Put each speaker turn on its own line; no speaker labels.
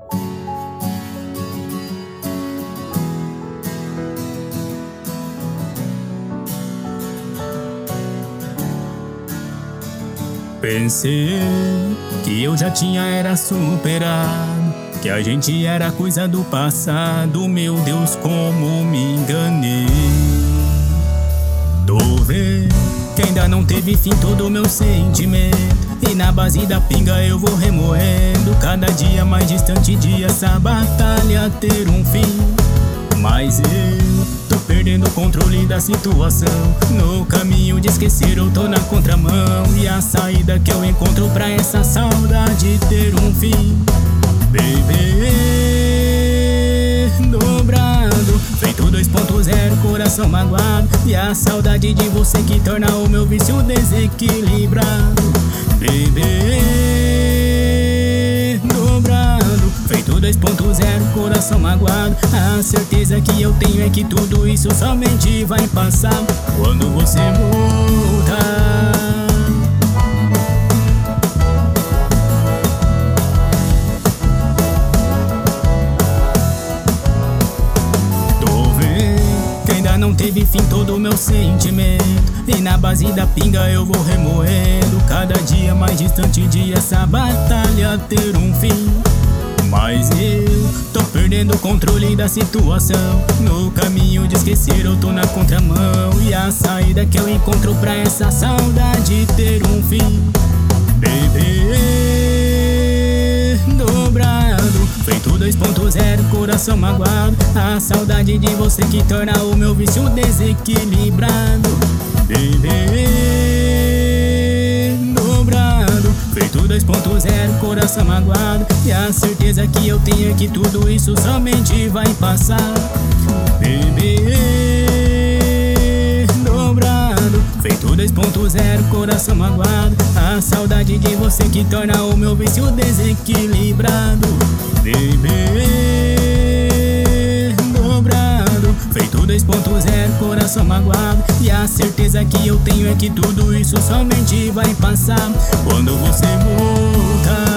Pensei que eu já tinha era superado, que a gente era coisa do passado. Meu Deus, como me enganei. Tô vendo que ainda não teve fim todo o meu sentimento, e na base da pinga eu vou remoendo, cada dia mais distante de essa batalha ter um fim. Mas eu tô perdendo o controle da situação, no caminho de esquecer eu tô na contramão, e a saída que eu encontro pra essa saudade ter um fim. Bebê dobrado, feito 2.0, coração magoado, e a saudade de você que torna o meu vício desequilibrado. Bebê dobrado, feito 2.0, coração magoado, a certeza que eu tenho é que tudo isso somente vai passar quando você voltar. Não teve fim todo o meu sentimento, e na base da pinga eu vou remoendo, cada dia mais distante de essa batalha ter um fim. Mas eu tô perdendo o controle da situação, no caminho de esquecer eu tô na contramão, e a saída que eu encontro pra essa saudade ter um fim. Bebê dobrado, feito 2.0, coração magoado, a saudade de você que torna o meu vício desequilibrado. Bebê dobrado, feito 2.0, coração magoado, e a certeza que eu tenho é que tudo isso somente vai passar. Bebê dobrado, feito 2.0, coração magoado, a saudade de você que torna o meu vício desequilibrado. Bebê dobrado, feito 2.0, coração magoado, e a certeza que eu tenho é que tudo isso somente vai passar quando você voltar.